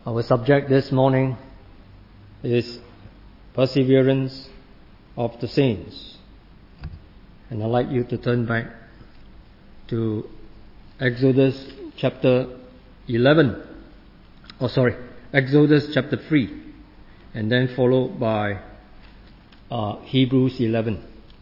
Our subject this morning is perseverance of the saints. And I'd like you to turn back to Exodus chapter 3, and then followed by Hebrews 11.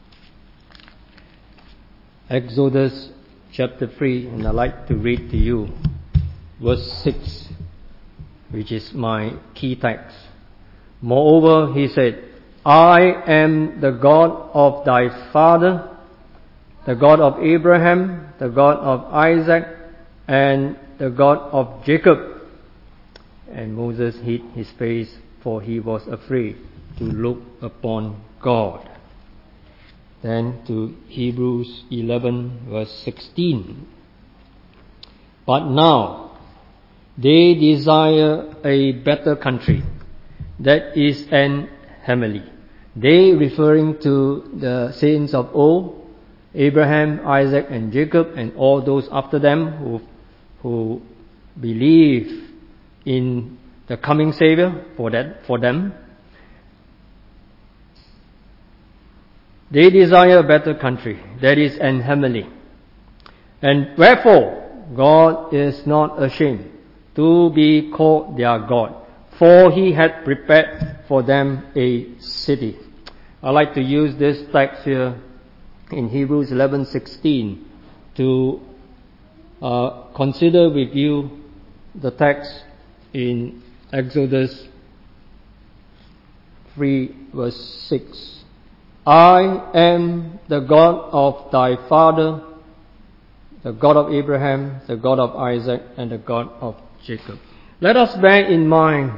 Exodus chapter 3, and I'd like to read to you verse 6, which is my key text. Moreover, he said, I am the God of thy father, the God of Abraham, the God of Isaac, and the God of Jacob. And Moses hid his face, for he was afraid to look upon God. Then to Hebrews 11 verse 16. But now they desire a better country, that is an heavenly. They, referring to the saints of old, Abraham, Isaac, and Jacob, and all those after them who believe in the coming Savior for them. They desire a better country, that is an heavenly. And wherefore God is not ashamed to be called their God, for he had prepared for them a city. I like to use this text here in Hebrews 11:16 to consider with you the text in Exodus 3 verse 6. I am the God of thy father, the God of Abraham, the God of Isaac, and the God of Jacob. Let us bear in mind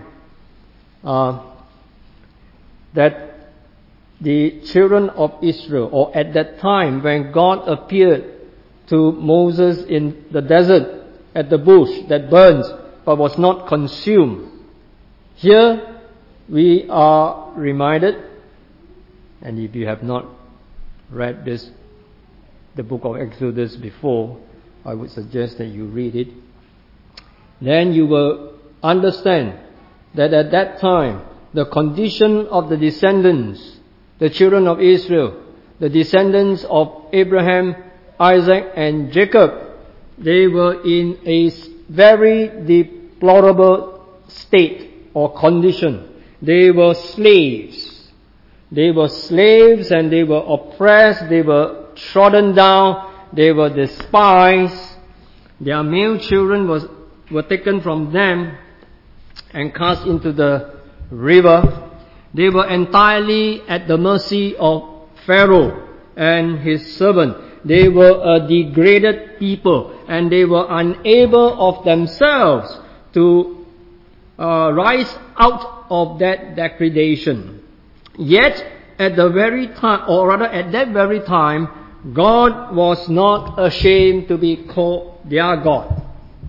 that the children of Israel, or at that time when God appeared to Moses in the desert at the bush that burns but was not consumed, here we are reminded, and if you have not read the book of Exodus before, I would suggest that you read it. Then you will understand that at that time, the condition of the descendants, the children of Israel, the descendants of Abraham, Isaac, and Jacob, they were in a very deplorable state or condition. They were slaves. They were slaves, and they were oppressed, they were trodden down, they were despised. Their male children were taken from them and cast into the river. They were entirely at the mercy of Pharaoh and his servant. They were a degraded people, and they were unable of themselves to rise out of that degradation. Yet, at that very time, God was not ashamed to be called their God.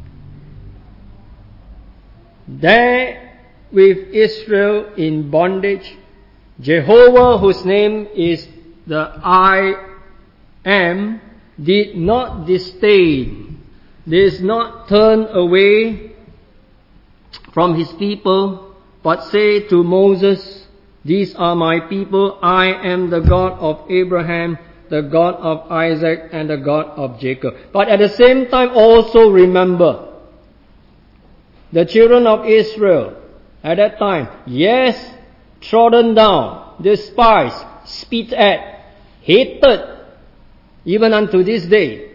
There, with Israel in bondage, Jehovah, whose name is the I Am, did not disdain, did not turn away from his people, but say to Moses, these are my people, I am the God of Abraham, the God of Isaac, and the God of Jacob. But at the same time also remember, the children of Israel at that time, yes, trodden down, despised, spit at, hated, even unto this day.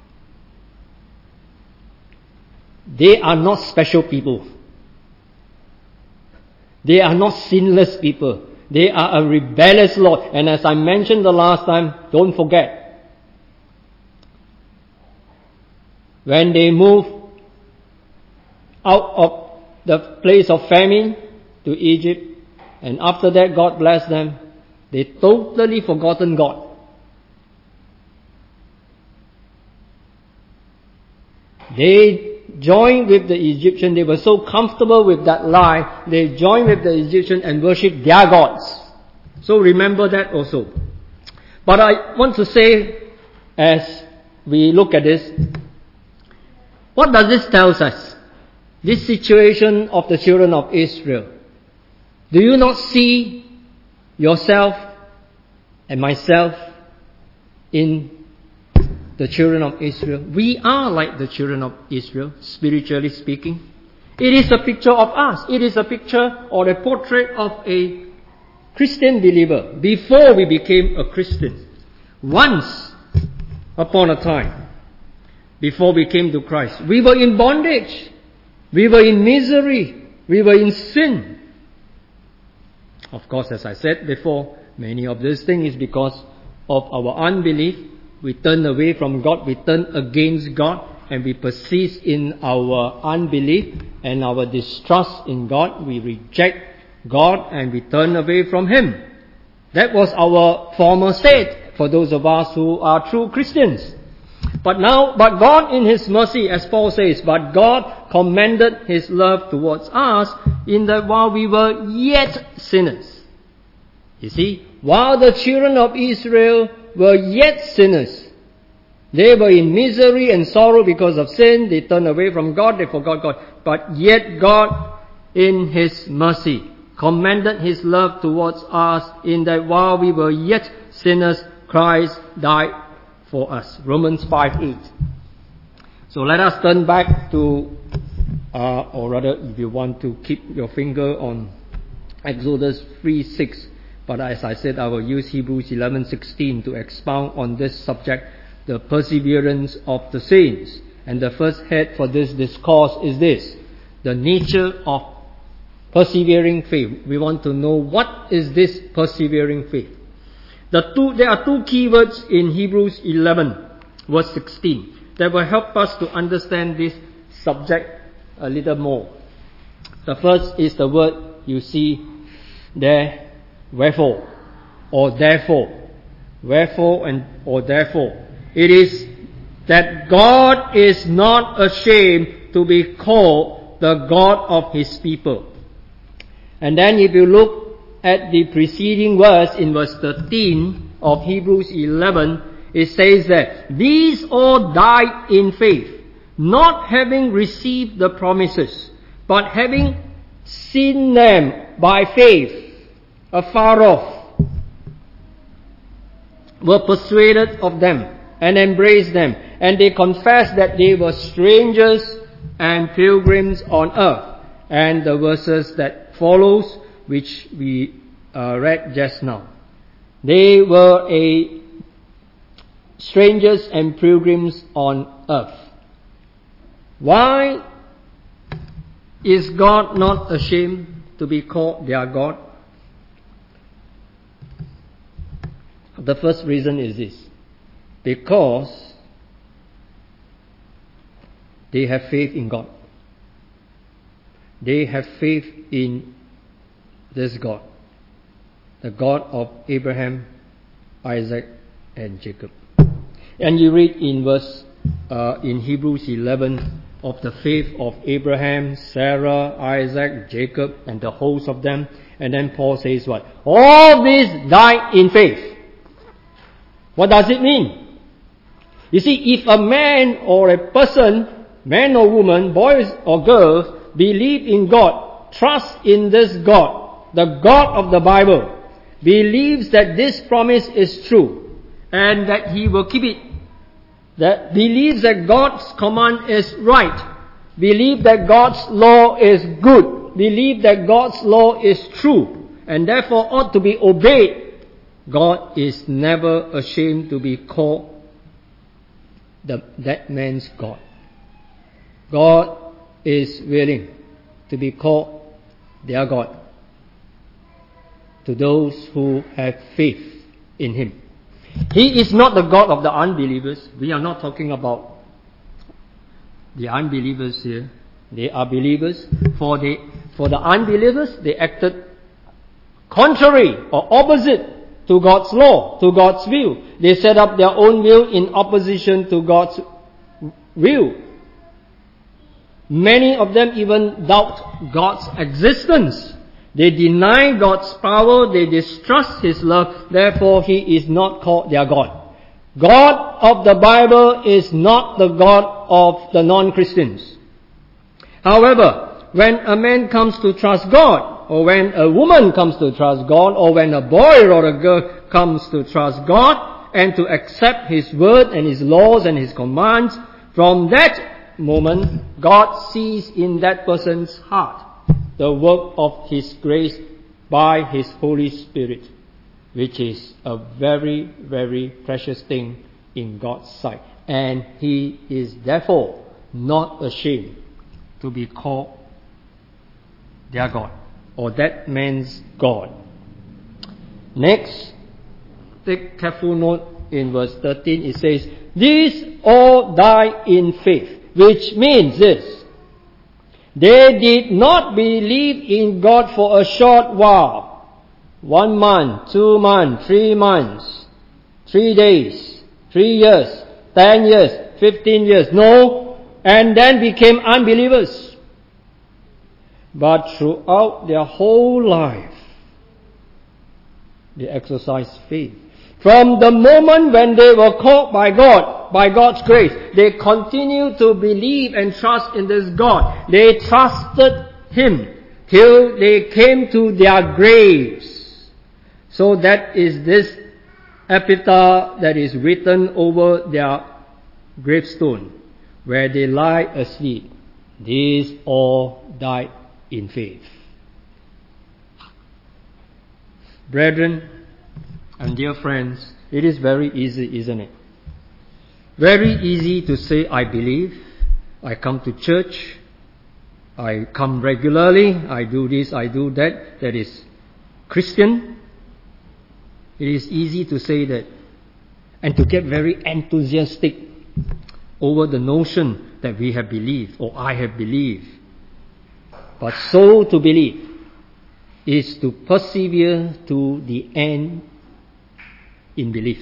They are not special people. They are not sinless people. They are a rebellious lot. And as I mentioned the last time, don't forget, when they moved out of the place of famine to Egypt, and after that God blessed them, they totally forgotten God. They joined with the Egyptian. They were so comfortable with that lie, they joined with the Egyptian and worshipped their gods. So remember that also. But I want to say, as we look at this, what does this tell us? this situation of the children of Israel, do you not see yourself and myself in the children of Israel? We are like the children of Israel, spiritually speaking. It is a picture of us. It is a picture or a portrait of a Christian believer before we became a Christian. Once upon a time, before we came to Christ, we were in bondage. We were in misery. We were in sin. Of course, as I said before, many of these things is because of our unbelief. We turn away from God. We turn against God. And we persist in our unbelief and our distrust in God. We reject God and we turn away from Him. That was our former state for those of us who are true Christians. But God in His mercy, as Paul says, but God commended His love towards us in that while we were yet sinners. You see, while the children of Israel were yet sinners, they were in misery and sorrow because of sin. They turned away from God. They forgot God. But yet God, in His mercy, commended His love towards us in that while we were yet sinners, Christ died for us. Romans 5:8. So let us turn back to, or rather, if you want to keep your finger on Exodus 3:6. But as I said, I will use Hebrews 11:16 to expound on this subject, the perseverance of the saints. And the first head for this discourse is this: the nature of persevering faith. We want to know what is this persevering faith. There are two keywords in Hebrews 11 verse 16 that will help us to understand this subject a little more. The first is the word you see there, wherefore or therefore. Wherefore or therefore. It is that God is not ashamed to be called the God of His people. And then if you look at the preceding verse in verse 13 of Hebrews 11, it says that these all died in faith, not having received the promises, but having seen them by faith afar off, were persuaded of them and embraced them, and they confessed that they were strangers and pilgrims on earth. And the verses that follows, which we read just now, they were strangers and pilgrims on earth. Why is God not ashamed to be called their God? The first reason is this: because they have faith in God. They have faith in this God, the God of Abraham, Isaac, and Jacob. And you read in in Hebrews 11 of the faith of Abraham, Sarah, Isaac, Jacob, and the host of them. And then Paul says what? All these died in faith. What does it mean? You see, if a man or a person, man or woman, boys or girls, believe in God, trust in this God, the God of the Bible, believes that this promise is true and that He will keep it, that believes that God's command is right, believe that God's law is good, believe that God's law is true, and therefore ought to be obeyed, God is never ashamed to be called that man's God. God is willing to be called their God to those who have faith in Him. He is not the God of the unbelievers. We are not talking about the unbelievers here. They are believers. For the unbelievers, they acted contrary or opposite to God's law, to God's will. They set up their own will in opposition to God's will. Many of them even doubt God's existence. They deny God's power. They distrust His love. Therefore, He is not called their God. God of the Bible is not the God of the non-Christians. However, when a man comes to trust God, or when a woman comes to trust God, or when a boy or a girl comes to trust God, and to accept His word and His laws and His commands, from that moment, God sees in that person's heart the work of His grace by His Holy Spirit, which is a very, very precious thing in God's sight. And He is therefore not ashamed to be called their God, or that man's God. Next, take careful note in verse 13. It says, "These all died in faith," which means this: they did not believe in God for a short while, 1 month, 2 months, 3 months, 3 days, 3 years, 10 years, 15 years. No, and then became unbelievers. But throughout their whole life, they exercised faith. From the moment when they were called by God, by God's grace, they continued to believe and trust in this God. They trusted Him till they came to their graves. So that is this epitaph that is written over their gravestone, where they lie asleep. These all died in faith. Brethren and dear friends, it is very easy, isn't it? Very easy to say, I believe, I come to church, I come regularly, I do this, I do that, that is Christian. It is easy to say that, and to get very enthusiastic over the notion that we have believed, or I have believed. But so to believe is to persevere to the end in belief.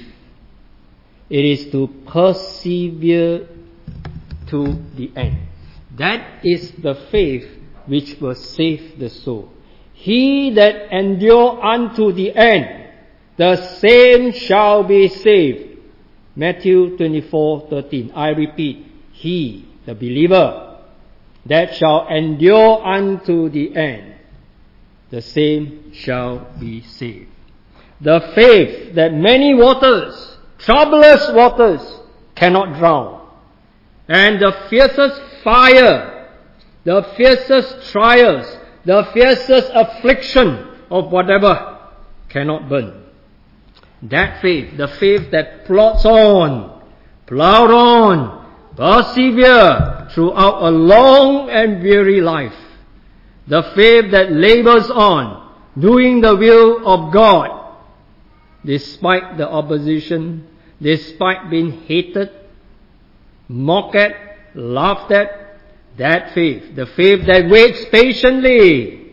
It is to persevere to the end. That is the faith which will save the soul. He that endure unto the end, the same shall be saved. Matthew 24:13. I repeat, he, the believer, that shall endure unto the end, the same shall be saved. The faith that many waters, troublous waters, cannot drown, and the fiercest fire, the fiercest trials, the fiercest affliction of whatever cannot burn. That faith, the faith that plods on, plowed on, persevere throughout a long and weary life. The faith that labors on, doing the will of God, despite the opposition, despite being hated, mocked at, laughed at. That faith, the faith that waits patiently,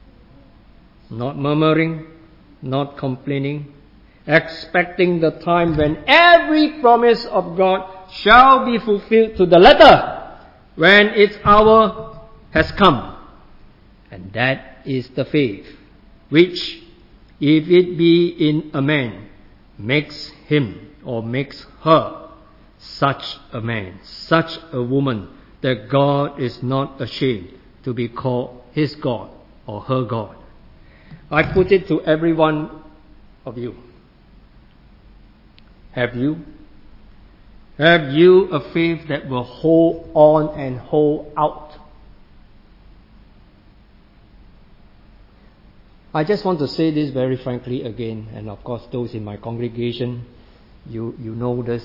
not murmuring, not complaining, expecting the time when every promise of God shall be fulfilled to the letter, when its hour has come. And that is the faith which, if it be in a man, makes him or makes her such a man, such a woman, that God is not ashamed to be called His God or her God. I put it to every one of you. Have you? Have you a faith that will hold on and hold out? I just want to say this very frankly again, and of course those in my congregation, you know this.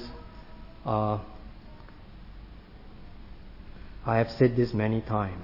I have said this many times.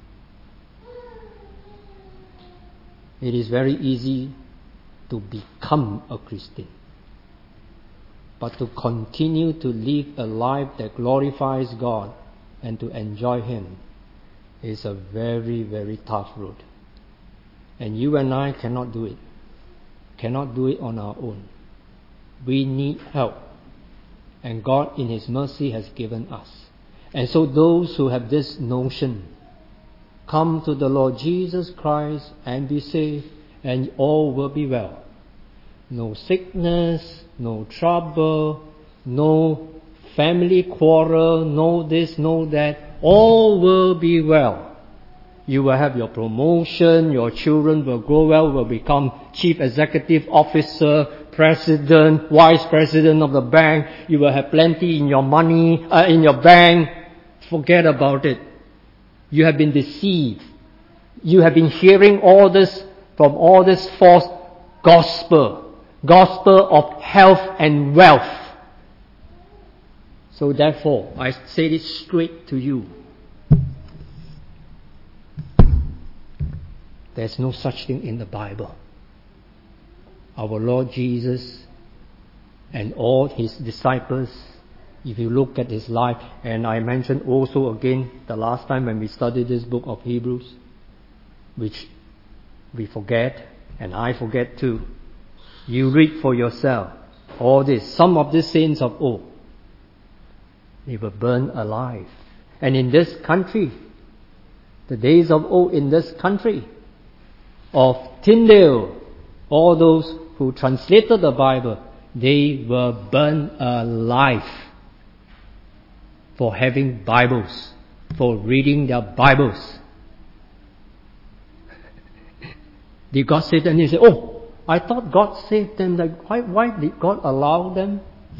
It is very easy to become a Christian, but to continue to live a life that glorifies God and to enjoy Him is a very, very tough road. And you and I cannot do it. Cannot do it on our own. We need help. And God in His mercy has given us. And so those who have this notion, come to the Lord Jesus Christ and be saved, and all will be well. No sickness, no trouble, no family quarrel, no this, no that. All will be well. You will have your promotion, your children will grow well, will become chief executive officer, president, vice president of the bank. You will have plenty in your money, in your bank. Forget about it. You have been deceived. You have been hearing all this from all this false gospel of health and wealth. So therefore, I say it straight to you. There's no such thing in the Bible. Our Lord Jesus and all His disciples, if you look at His life, and I mentioned also again the last time when we studied this book of Hebrews, which we forget, and I forget too. You read for yourself all this. Some of the saints of old, they were burned alive. And in this country, the days of old in this country, of Tyndale, all those who translated the Bible, they were burned alive for having Bibles, for reading their Bibles. Did God save them? And you say, oh, I thought God saved them. Like, why did God allow them?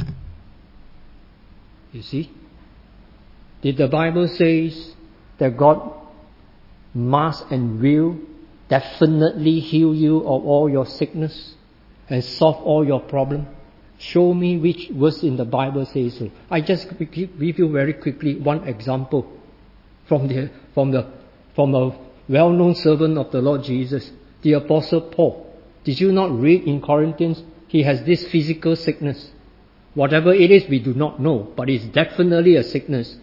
You see? Did the Bible say that God must and will definitely heal you of all your sickness and solve all your problem? Show me which verse in the Bible says so. I just give you very quickly one example from a well-known servant of the Lord Jesus, the Apostle Paul. Did you not read in Corinthians? He has this physical sickness. Whatever it is, we do not know, but it's definitely a sickness.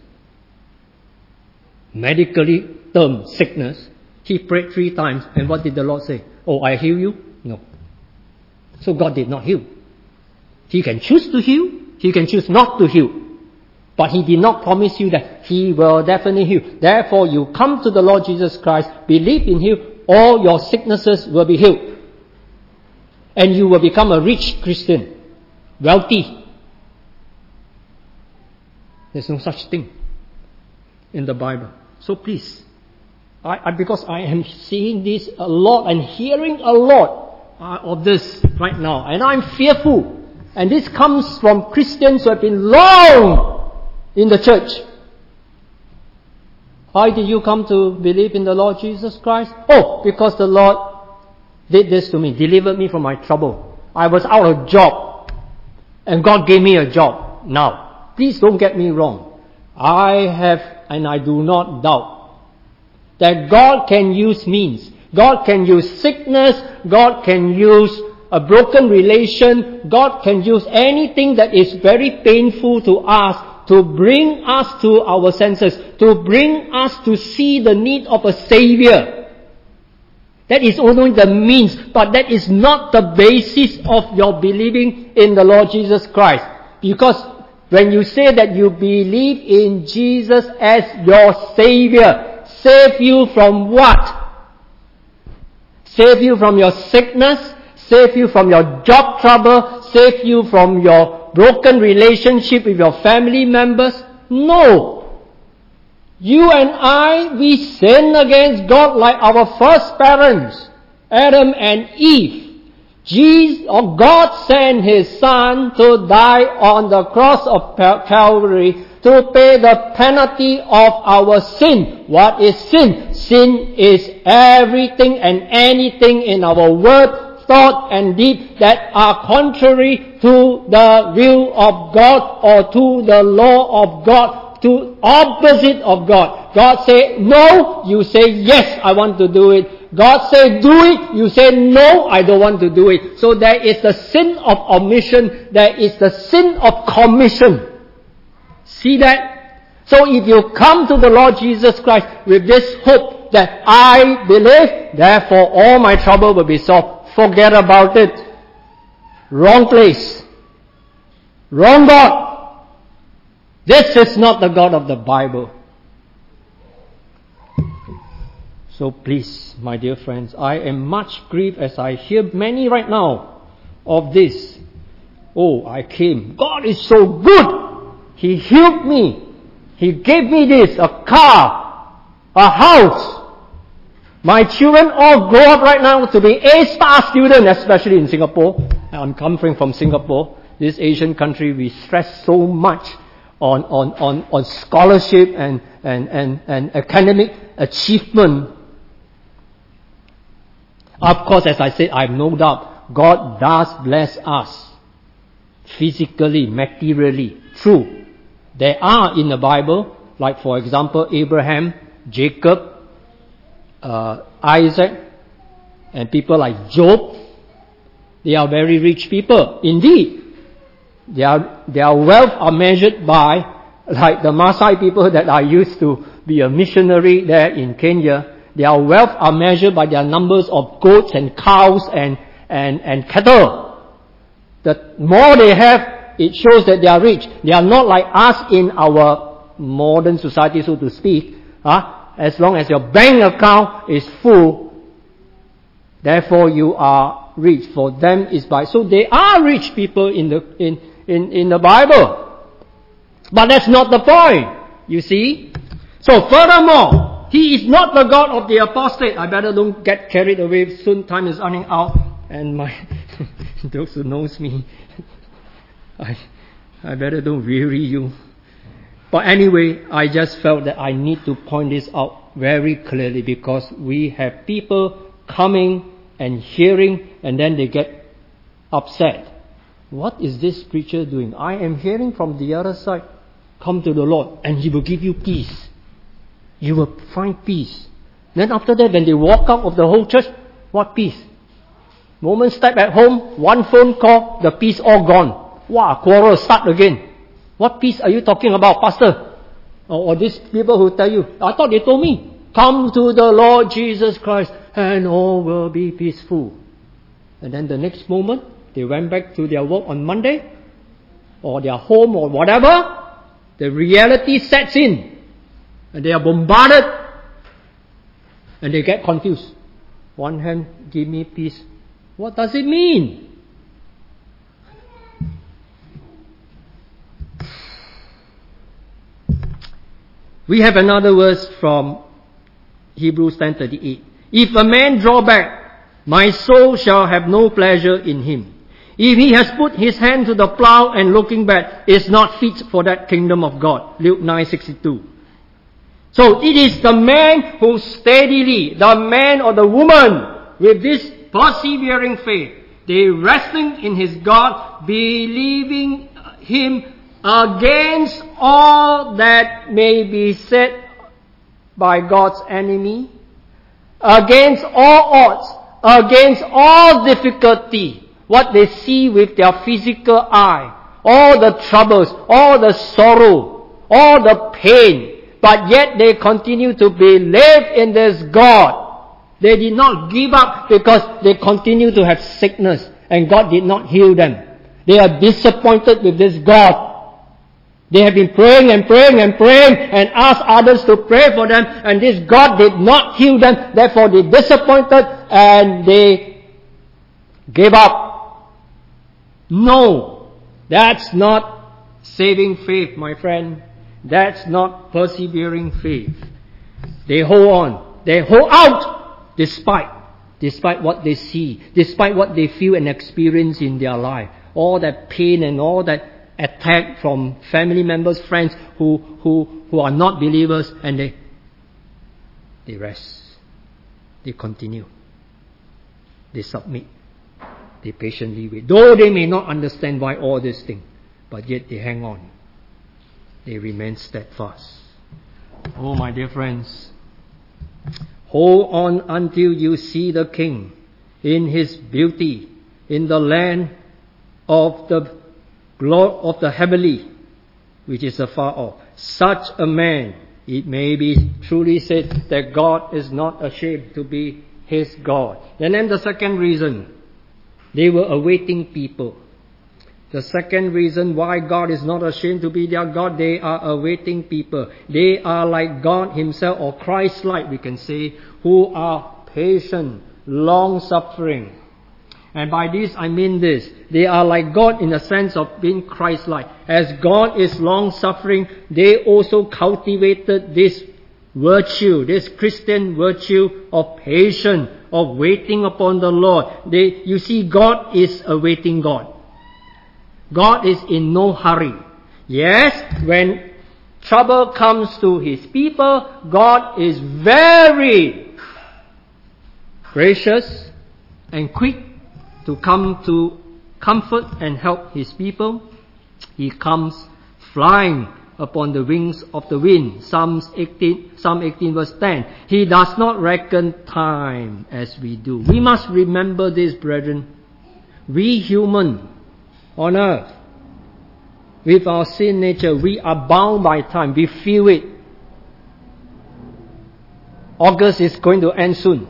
Medically termed sickness. He prayed 3 times, and what did the Lord say? Oh, I heal you? No. So God did not heal. He can choose to heal, He can choose not to heal. But He did not promise you that He will definitely heal. Therefore, you come to the Lord Jesus Christ, believe in Him, all your sicknesses will be healed. And you will become a rich Christian, wealthy. There's no such thing in the Bible. So please, because I am seeing this a lot and hearing a lot of this right now, and I'm fearful. And this comes from Christians who have been long in the church. Why did you come to believe in the Lord Jesus Christ? Oh, because the Lord did this to me, delivered me from my trouble. I was out of job, and God gave me a job. Now, please don't get me wrong. I have, and I do not doubt, that God can use means. God can use sickness. God can use a broken relation. God can use anything that is very painful to us to bring us to our senses, to bring us to see the need of a Savior. That is only the means, but that is not the basis of your believing in the Lord Jesus Christ. Because when you say that you believe in Jesus as your Savior, save you from what? Save you from your sickness, save you from your job trouble, save you from your broken relationship with your family members? No. You and I, we sin against God like our first parents, Adam and Eve. God sent His Son to die on the cross of Calvary to pay the penalty of our sin. What is sin? Sin is everything and anything in our word, thought and deed that are contrary to the will of God or to the law of God, to opposite of God. God say no, you say yes, I want to do it. God say do it, you say no, I don't want to do it. So there is the sin of omission, there is the sin of commission. See that? So if you come to the Lord Jesus Christ with this hope that I believe, therefore all my trouble will be solved, forget about it. Wrong place. Wrong God. This is not the God of the Bible. So please, my dear friends, I am much grieved as I hear many right now of this. Oh, I came. God is so good. He healed me. He gave me this, a car, a house. My children all grow up right now to be A-star students, especially in Singapore. I'm coming from Singapore. This Asian country, we stress so much on scholarship and academic achievement. Of course, as I said, I have no doubt, God does bless us physically, materially. True. There are in the Bible, like for example, Abraham, Jacob, Isaac, and people like Job. They are very rich people. Indeed, their wealth are measured by, like the Maasai people that I used to be a missionary there in Kenya. Their wealth are measured by their numbers of goats and cows and cattle. The more they have, it shows that they are rich. They are not like us in our modern society, so to speak. As long as your bank account is full, therefore you are rich. For them is by. So they are rich people in the Bible. But that's not the point, you see. So furthermore, He is not the God of the apostate. I better don't get carried away. Soon time is running out. And those who knows me, I better don't weary you. But anyway, I just felt that I need to point this out very clearly, because we have people coming and hearing and then they get upset. What is this preacher doing? I am hearing from the other side. Come to the Lord and He will give you peace. You will find peace. Then after that, when they walk out of the whole church, what peace? Moment step at home, one phone call, the peace all gone. Wow, quarrel start again. What peace are you talking about, Pastor? Or these people who tell you, I thought they told me, come to the Lord Jesus Christ and all will be peaceful. And then the next moment, they went back to their work on Monday, or their home or whatever, the reality sets in. And they are bombarded. And they get confused. One hand, give me peace. What does it mean? We have another verse from Hebrews 10:38. If a man draw back, my soul shall have no pleasure in him. If he has put his hand to the plough and looking back, is not fit for that kingdom of God. Luke 9:62. So it is the man who steadily, the man or the woman with this persevering faith, they resting in his God, believing Him against all that may be said by God's enemy, against all odds, against all difficulty, what they see with their physical eye, all the troubles, all the sorrow, all the pain, but yet they continue to believe in this God. They did not give up because they continue to have sickness and God did not heal them. They are disappointed with this God. They have been praying and praying and praying and asked others to pray for them, and this God did not heal them. Therefore they disappointed and they gave up. No, that's not saving faith, my friend. That's not persevering faith. They hold on. They hold out despite what they see, despite what they feel and experience in their life. All that pain and all that attack from family members, friends who are not believers, and they rest. They continue. They submit. They patiently wait. Though they may not understand why all this thing, but yet they hang on. They remain steadfast. Oh, my dear friends, hold on until you see the King in His beauty, in the land of the glory of the heavenly, which is afar off. Such a man, it may be truly said that God is not ashamed to be his God. And then the second reason, they were awaiting people. The second reason why God is not ashamed to be their God, they are awaiting people. They are like God Himself, or Christ-like, we can say, who are patient, long-suffering. And by this I mean this, they are like God in the sense of being Christ-like. As God is long-suffering, they also cultivated this virtue, this Christian virtue of patience, of waiting upon the Lord. You see, God is a waiting God. God is in no hurry. Yes, when trouble comes to His people, God is very gracious and quick to come to comfort and help His people. He comes flying upon the wings of the wind. Psalm 18 verse 10. He does not reckon time as we do. We must remember this, brethren. We human on earth, with our sin nature, we are bound by time. We feel it. August is going to end soon.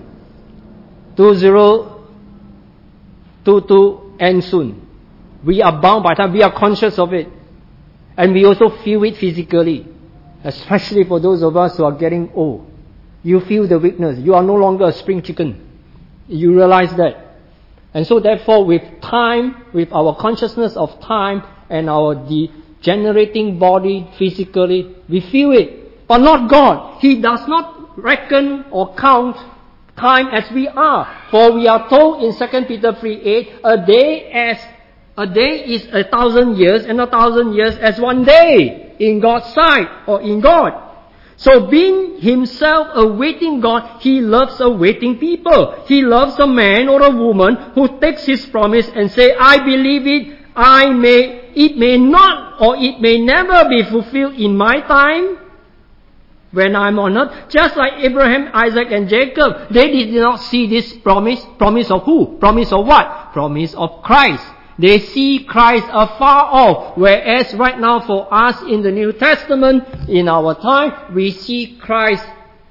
2022 ends soon. We are bound by time. We are conscious of it. And we also feel it physically. Especially for those of us who are getting old. You feel the weakness. You are no longer a spring chicken. You realize that. And so therefore, with time, with our consciousness of time and our degenerating body physically, we feel it. But not God. He does not reckon or count time as we are. For we are told in 2 Peter 3:8, a day is 1,000 years, and 1,000 years as one day in God's sight, or in God. So being Himself a waiting God, He loves a waiting people. He loves a man or a woman who takes His promise and say, I believe it, it may not or it may never be fulfilled in my time when I'm on earth. Just like Abraham, Isaac and Jacob, they did not see this promise. Promise of who? Promise of what? Promise of Christ. They see Christ afar off. Whereas right now for us in the New Testament, in our time, we see Christ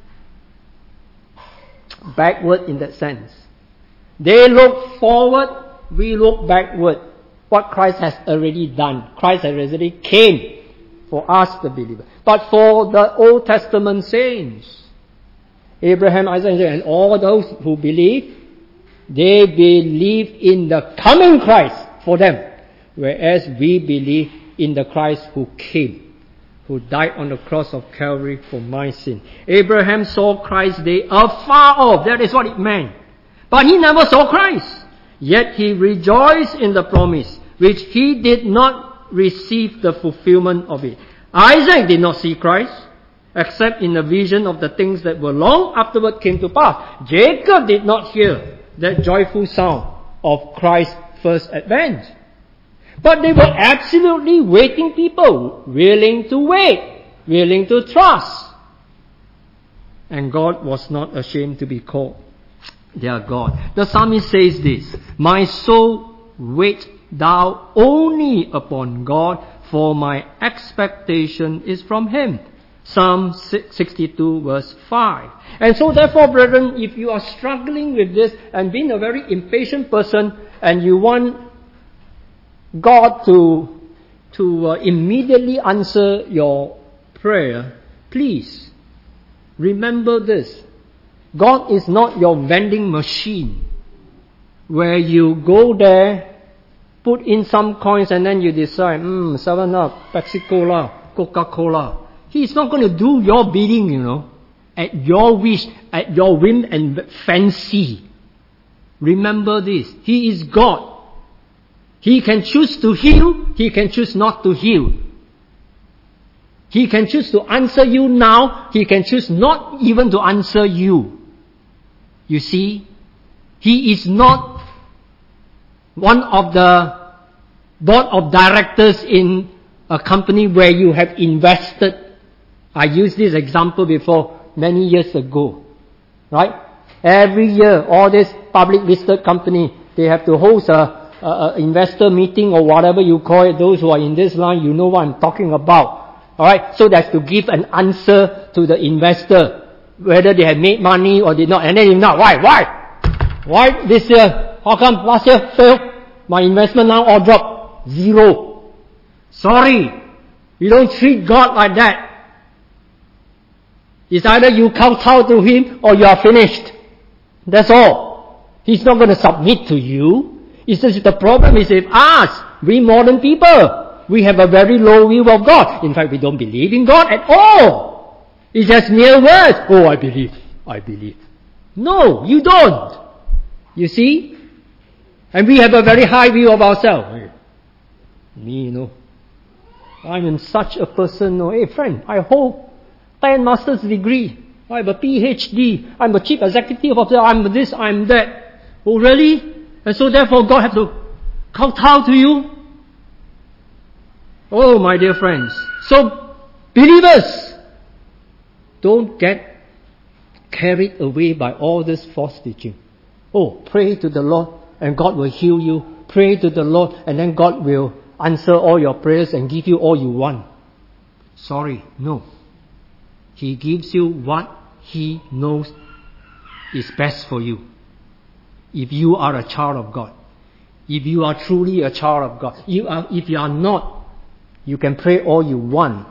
backward in that sense. They look forward, we look backward. What Christ has already done. Christ has already came for us the believer. But for the Old Testament saints, Abraham, Isaac, and all those who believe, they believe in the coming Christ for them. Whereas we believe in the Christ who came, who died on the cross of Calvary for my sin. Abraham saw Christ day afar off. That is what it meant. But he never saw Christ. Yet he rejoiced in the promise, which he did not receive the fulfillment of it. Isaac did not see Christ, except in the vision of the things that were long afterward came to pass. Jacob did not hear that joyful sound of Christ's first advent. But they were absolutely waiting people, willing to wait, willing to trust. And God was not ashamed to be called their God. The psalmist says this, my soul wait thou only upon God, for my expectation is from Him. Psalm 62 verse 5. And so therefore, brethren, if you are struggling with this and being a very impatient person and you want God to immediately answer your prayer, please remember this. God is not your vending machine where you go there, put in some coins and then you decide, 7-Up, Pepsi-Cola, Coca-Cola. He's not going to do your bidding, at your wish, at your whim and fancy. Remember this. He is God. He can choose to heal. He can choose not to heal. He can choose to answer you now. He can choose not even to answer you. You see, He is not one of the board of directors in a company where you have invested. I used this example before many years ago. Right? Every year, all this public listed company, they have to host a investor meeting or whatever you call it. Those who are in this line, you know what I'm talking about. Alright? So that's to give an answer to the investor, whether they have made money or did not. And then if not, why? Why this year? How come last year failed? My investment now all dropped. 0. Sorry. We don't treat God like that. It's either you kowtow to Him or you are finished. That's all. He's not going to submit to you. It's just the problem is with us, we modern people, we have a very low view of God. In fact, we don't believe in God at all. It's just mere words. Oh, I believe. I believe. No, you don't. You see? And we have a very high view of ourselves. Me, I'm such a person. Hey, friend, I hold 10 master's degree. I have a PhD. I'm a chief executive officer. I'm this, I'm that. Oh, really? And so therefore God have to kowtow to you? Oh, my dear friends. So, believers, don't get carried away by all this false teaching. Oh, pray to the Lord and God will heal you. Pray to the Lord and then God will answer all your prayers and give you all you want. Sorry, no. He gives you what He knows is best for you. If you are a child of God. If you are truly a child of God. If you are not, you can pray all you want.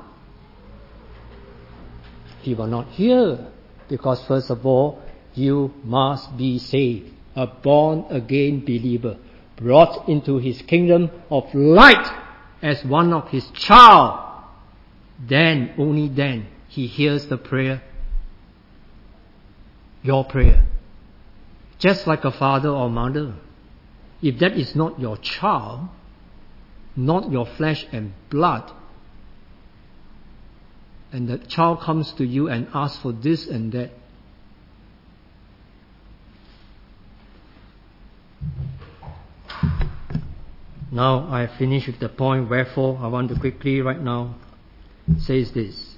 He will not hear. Because first of all, you must be saved. A born-again believer. Brought into His kingdom of light as one of His child. Then, only then, He hears the prayer. Your prayer. Just like a father or mother. If that is not your child, not your flesh and blood, and the child comes to you and asks for this and that, now I finish with the point, wherefore I want to quickly right now says this.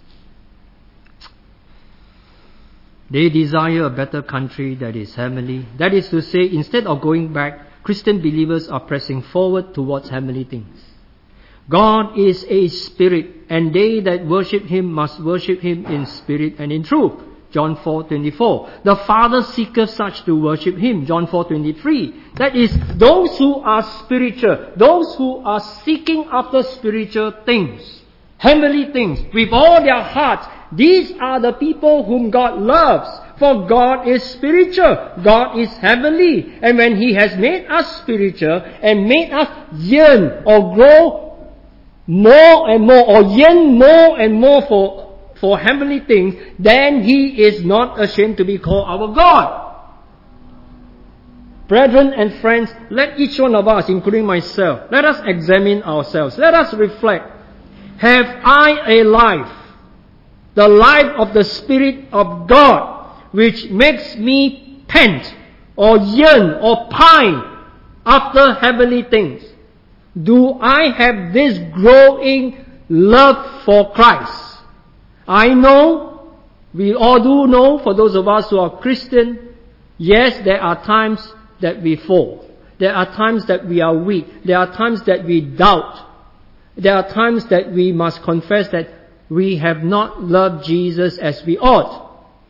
They desire a better country that is heavenly. That is to say, instead of going back, Christian believers are pressing forward towards heavenly things. God is a spirit, and they that worship Him must worship Him in spirit and in truth. John 4:24. The Father seeketh such to worship Him. John 4:23. That is, those who are spiritual, those who are seeking after spiritual things, heavenly things, with all their hearts, these are the people whom God loves. For God is spiritual. God is heavenly. And when He has made us spiritual and made us yearn or grow more and more or yearn more and more for heavenly things, then He is not ashamed to be called our God. Brethren and friends, let each one of us, including myself, let us examine ourselves. Let us reflect. Have I a life, the life of the Spirit of God, which makes me pant or yearn or pine after heavenly things? Do I have this growing love for Christ? I know, we all do know, for those of us who are Christian, yes, there are times that we fall. There are times that we are weak. There are times that we doubt. There are times that we must confess that we have not loved Jesus as we ought.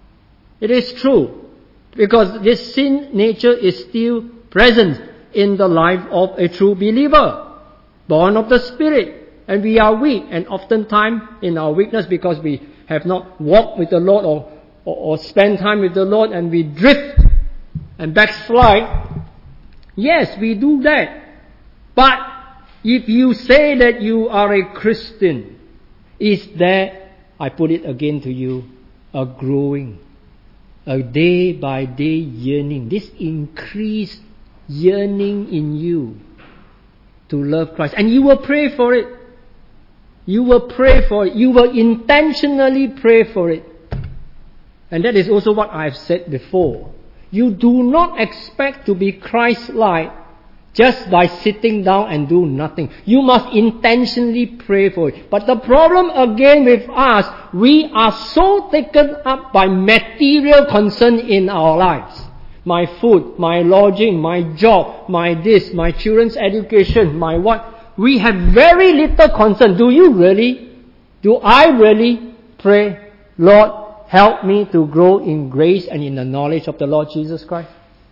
It is true, because this sin nature is still present in the life of a true believer, born of the Spirit, and we are weak, and oftentimes in our weakness, because we have not walked with the Lord or spent time with the Lord, and we drift and backslide. Yes, we do that. But if you say that you are a Christian, is there, I put it again to you, a growing, a day by day yearning, this increased yearning in you to love Christ. And you will pray for it. You will pray for it. You will intentionally pray for it. And that is also what I've said before. You do not expect to be Christ-like just by sitting down and do nothing. You must intentionally pray for it. But the problem again with us, we are so taken up by material concern in our lives. My food, my lodging, my job, my this, my children's education, my what. We have very little concern. Do you really? Do I really pray, Lord, help me to grow in grace and in the knowledge of the Lord Jesus Christ?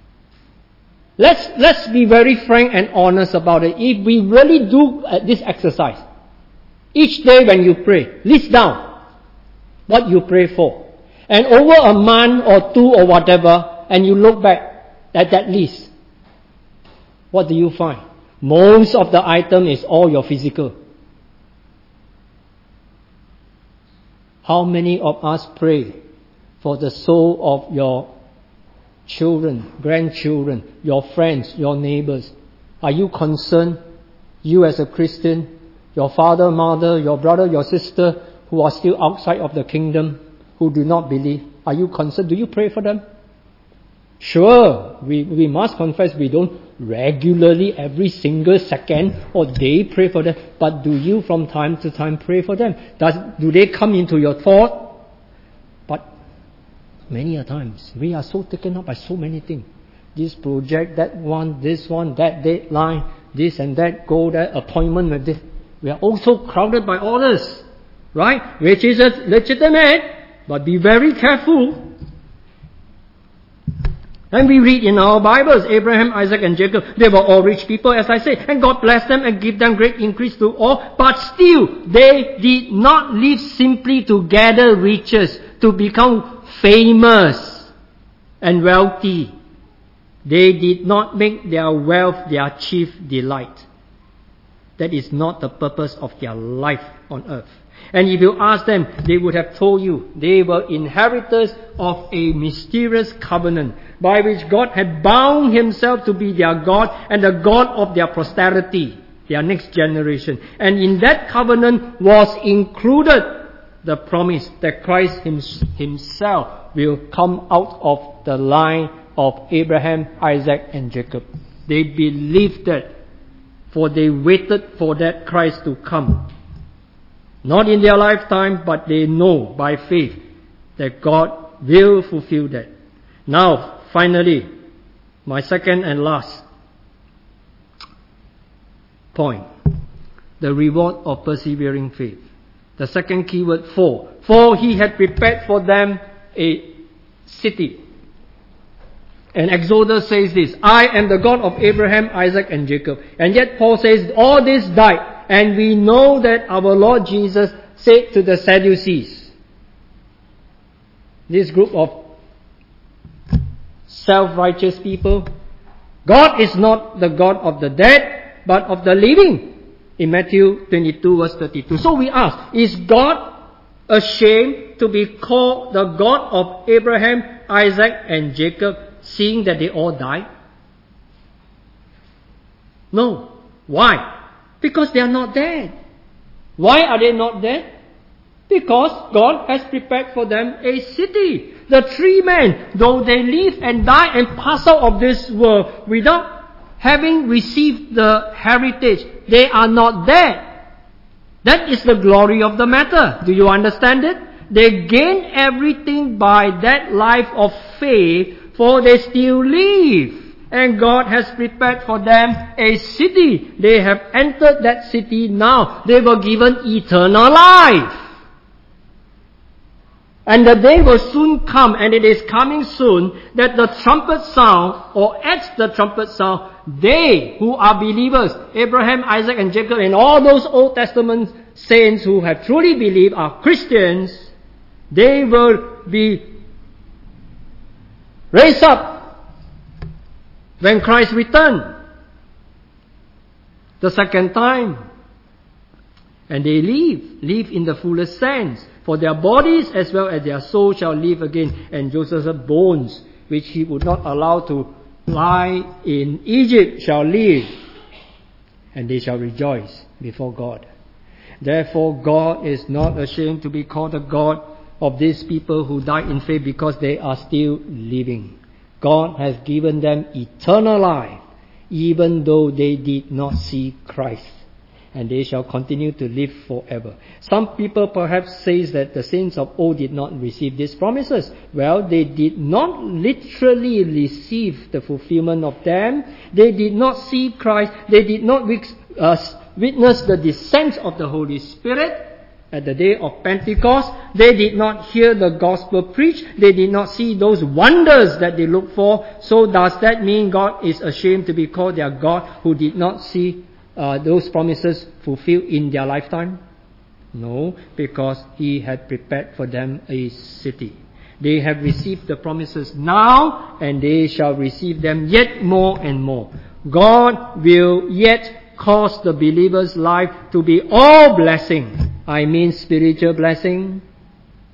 Let's be very frank and honest about it. If we really do this exercise, each day when you pray, list down what you pray for. And over a month or two or whatever, and you look back at that list, what do you find? Most of the item is all your physical. How many of us pray for the soul of your children, grandchildren, your friends, your neighbors? Are you concerned, you as a Christian, your father, mother, your brother, your sister, who are still outside of the kingdom, who do not believe? Are you concerned? Do you pray for them? Sure, we must confess we don't regularly, every single second or day pray for them. But do you from time to time pray for them? Do they come into your thought? But many a times, we are so taken up by so many things. This project, that one, this one, that deadline, this and that goal, that appointment with this. We are also crowded by orders, right? Which is legitimate, but be very careful. And we read in our Bibles, Abraham, Isaac and Jacob, they were all rich people, as I say, and God blessed them and gave them great increase to all, but still, they did not live simply to gather riches, to become famous and wealthy. They did not make their wealth their chief delight. That is not the purpose of their life on earth. And if you ask them, they would have told you they were inheritors of a mysterious covenant by which God had bound Himself to be their God and the God of their posterity, their next generation. And in that covenant was included the promise that Christ Himself will come out of the line of Abraham, Isaac and Jacob. They believed that, for they waited for that Christ to come. Not in their lifetime, but they know by faith that God will fulfill that. Now, finally, my second and last point. The reward of persevering faith. The second keyword, for. For He had prepared for them a city. And Exodus says this, I am the God of Abraham, Isaac and Jacob. And yet Paul says, all this died. And we know that our Lord Jesus said to the Sadducees, this group of self-righteous people, God is not the God of the dead, but of the living. In Matthew 22 verse 32. So we ask, is God ashamed to be called the God of Abraham, Isaac and Jacob, seeing that they all died? No. Why? Because they are not dead. Why are they not dead? Because God has prepared for them a city. The three men, though they live and die and pass out of this world without having received the heritage, they are not dead. That is the glory of the matter. Do you understand it? They gain everything by that life of faith, for they still live. And God has prepared for them a city. They have entered that city now. They were given eternal life. And the day will soon come, and it is coming soon, that the trumpet sound, or at the trumpet sound, they who are believers, Abraham, Isaac and Jacob, and all those Old Testament saints who have truly believed are Christians, they will be raised up when Christ returns the second time. And they live in the fullest sense. For their bodies as well as their soul shall live again. And Joseph's bones, which he would not allow to lie in Egypt, shall live. And they shall rejoice before God. Therefore God is not ashamed to be called the God of these people who died in faith, because they are still living. God has given them eternal life, even though they did not see Christ. And they shall continue to live forever. Some people perhaps say that the saints of old did not receive these promises. Well, they did not literally receive the fulfillment of them. They did not see Christ. They did not witness the descent of the Holy Spirit at the day of Pentecost. They did not hear the gospel preached. They did not see those wonders that they looked for. So does that mean God is ashamed to be called their God, who did not see those promises fulfilled in their lifetime? No, because He had prepared for them a city. They have received the promises now, and they shall receive them yet more and more. God will yet cause the believer's life to be all blessing. I mean spiritual blessing,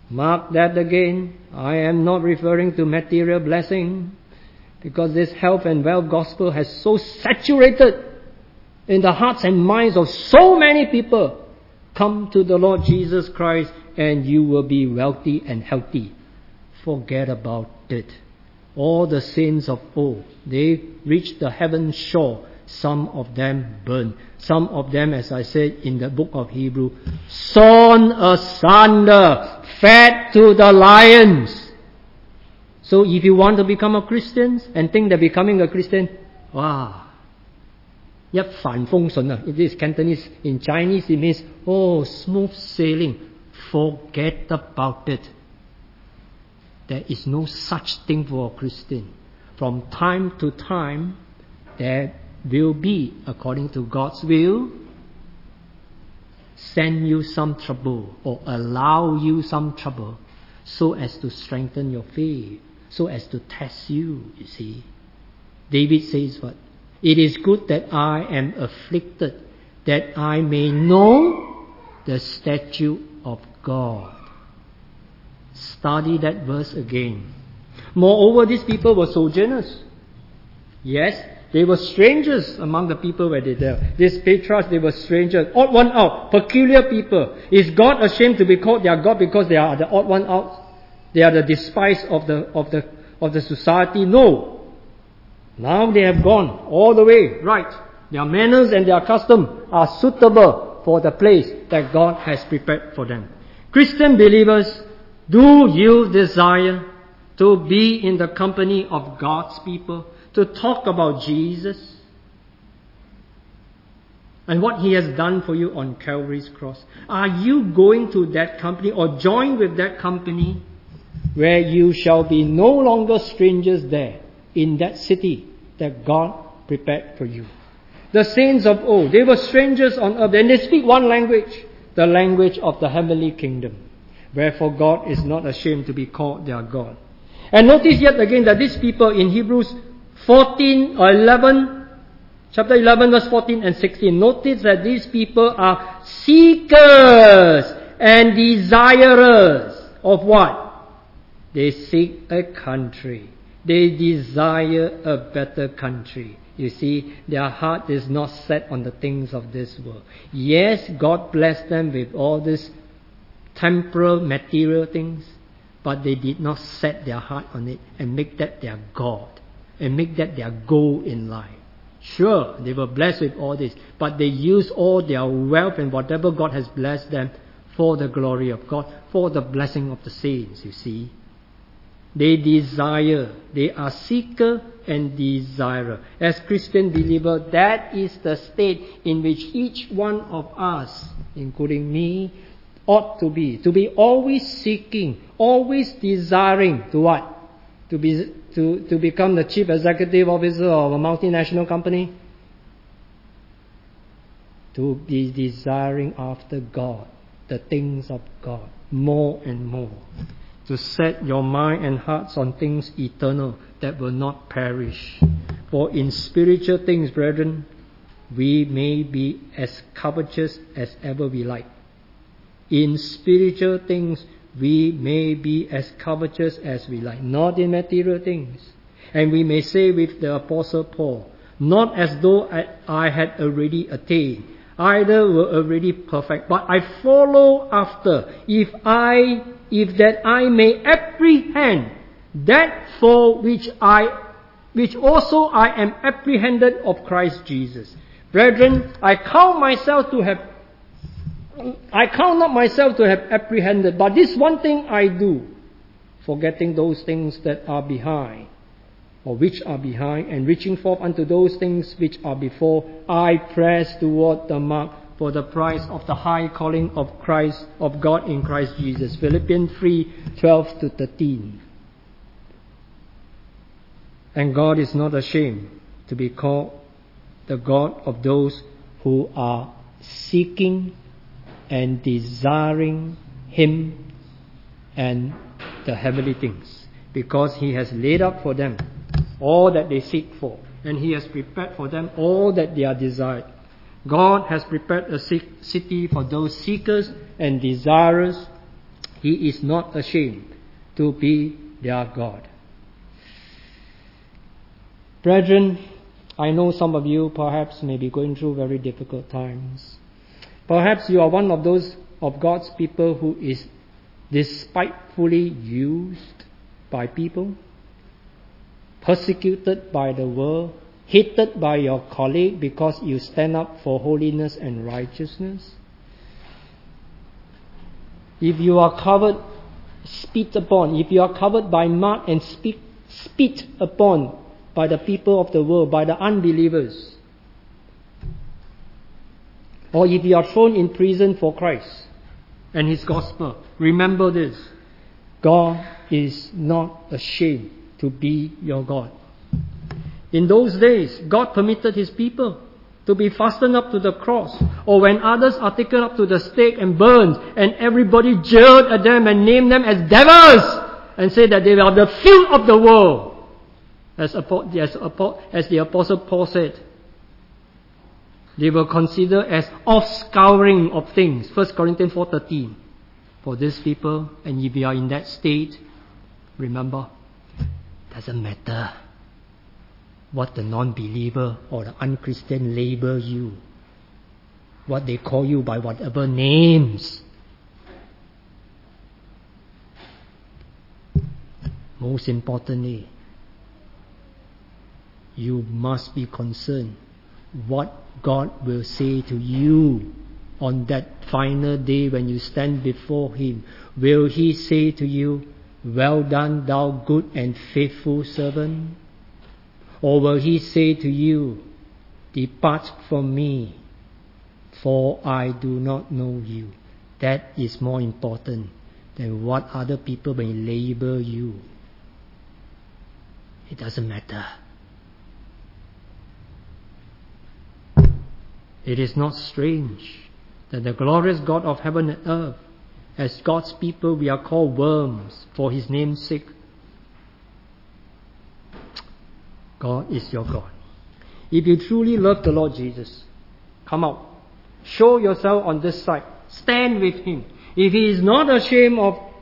Mark that again. I am not referring to material blessing, because this health and wealth gospel has so saturated in the hearts and minds of so many people. Come to the Lord Jesus Christ and you will be wealthy and healthy. Forget about it. All the saints of old, they reached the heaven shore. Some of them burned. Some of them, as I said in the book of Hebrew, sawn asunder, fed to the lions. So if you want to become a Christian and think that becoming a Christian, wow, 一帆風順啊. It is Cantonese. In Chinese it means, oh, smooth sailing. Forget about it. There is no such thing for a Christian. From time to time, there will be, according to God's will, send you some trouble or allow you some trouble so as to strengthen your faith, so as to test you, you see. David says what? It is good that I am afflicted, that I may know the statute of God. Study that verse again. Moreover, these people were sojourners. Yes, they were strangers among the people where they were. These patriarchs, they were strangers. Odd one out. Peculiar people. Is God ashamed to be called their God because they are the odd one out? They are the despised of the society? No. Now they have gone all the way right. Their manners and their custom are suitable for the place that God has prepared for them. Christian believers, do you desire to be in the company of God's people, to talk about Jesus and what He has done for you on Calvary's cross? Are you going to that company or join with that company where you shall be no longer strangers there in that city that God prepared for you? The saints of old, they were strangers on earth, and they speak one language, the language of the heavenly kingdom. Wherefore God is not ashamed to be called their God. And notice yet again that these people in Hebrews 14 or 11, chapter 11 verse 14 and 16, notice that these people are seekers and desirers of what? They seek a country. They desire a better country. You see, their heart is not set on the things of this world. Yes, God blessed them with all these temporal, material things, but they did not set their heart on it and make that their God and make that their goal in life. Sure, they were blessed with all this, but they used all their wealth and whatever God has blessed them for the glory of God, for the blessing of the saints, you see. They desire, they are seeker and desirer. As Christian believer, that is the state in which each one of us, including me, ought to be always seeking, always desiring to what? To become the chief executive officer of a multinational company? To be desiring after God, the things of God, more and more. To set your mind and hearts on things eternal that will not perish. For in spiritual things, brethren, we may be as covetous as ever we like. In spiritual things, we may be as covetous as we like, not in material things. And we may say with the Apostle Paul, not as though I had already attained, either were already perfect, but I follow after, if that I may apprehend that for which also I am apprehended of Christ Jesus. Brethren, I count not myself to have apprehended, but this one thing I do, forgetting those things that are behind, or which are behind, and reaching forth unto those things which are before, I press toward the mark for the prize of the high calling of Christ, of God in Christ Jesus. Philippians 3:12-13. And God is not ashamed to be called the God of those who are seeking and desiring Him and the heavenly things, because He has laid up for them all that they seek for, and He has prepared for them all that they are desired. God has prepared a city for those seekers and desirers He is not ashamed to be their God. Brethren, I know some of you perhaps may be going through very difficult times. Perhaps you are one of those of God's people who is despitefully used by people, persecuted by the world, hated by your colleague because you stand up for holiness and righteousness. If you are covered, spit upon, if you are covered by mud and spit upon by the people of the world, by the unbelievers, or if you are thrown in prison for Christ and His gospel, remember this: God is not ashamed to be your God. In those days, God permitted His people to be fastened up to the cross, or when others are taken up to the stake and burned, and everybody jeered at them and named them as devils and said that they are the filth of the world. As the Apostle Paul said, they were considered as offscouring of things. 1 Corinthians 4:13. For these people, and if you are in that state, remember, doesn't matter what the non-believer or the unchristian label you, what they call you by whatever names. Most importantly, you must be concerned what God will say to you on that final day when you stand before Him. Will He say to you, "Well done, thou good and faithful servant"? Or will He say to you, "Depart from me, for I do not know you"? That is more important than what other people may label you. It doesn't matter. It is not strange that the glorious God of heaven and earth, as God's people, we are called worms for His name's sake. God is your God. If you truly love the Lord Jesus, come out. Show yourself on this side. Stand with Him. If He is not ashamed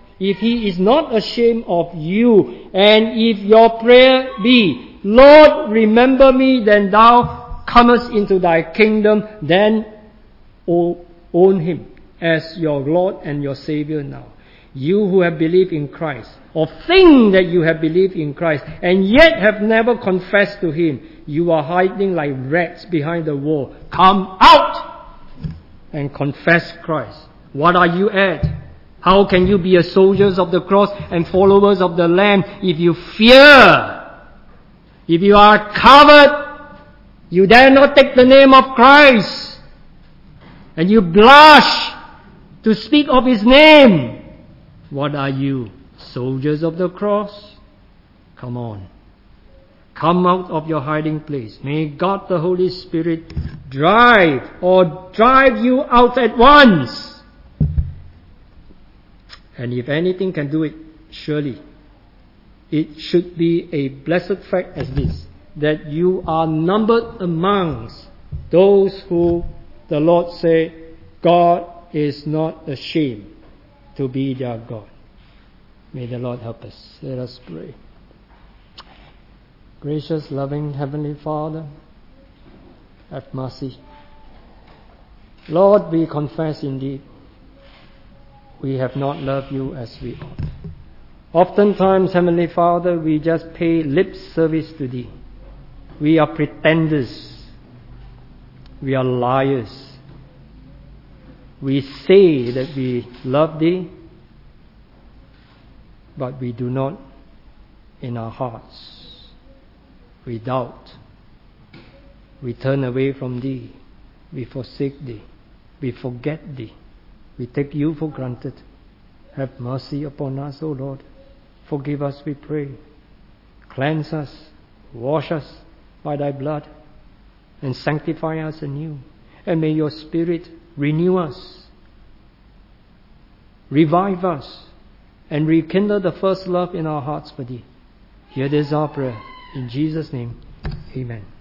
of you, and if your prayer be, "Lord, remember me, then thou comest into thy kingdom," then own Him as your Lord and your Savior now. You who have believed in Christ, or think that you have believed in Christ, and yet have never confessed to Him, you are hiding like rats behind the wall. Come out and confess Christ. What are you at? How can you be a soldiers of the cross and followers of the Lamb if you fear? If you are covered, you dare not take the name of Christ, and you blush to speak of His name. What are you? Soldiers of the cross? Come on. Come out of your hiding place. May God the Holy Spirit drive you out at once. And if anything can do it, surely it should be a blessed fact as this, that you are numbered amongst those who the Lord said, God is not ashamed to be their God. May the Lord help us. Let us pray. Gracious, loving Heavenly Father, have mercy. Lord, we confess indeed we have not loved you as we ought. Oftentimes, Heavenly Father, we just pay lip service to Thee. We are pretenders. We are liars. We say that we love Thee, but we do not in our hearts. We doubt. We turn away from Thee. We forsake Thee. We forget Thee. We take You for granted. Have mercy upon us, O Lord. Forgive us, we pray. Cleanse us. Wash us by Thy blood. And sanctify us anew. And may Your Spirit renew us. Revive us. And rekindle the first love in our hearts for Thee. Hear this our prayer. In Jesus' name, amen.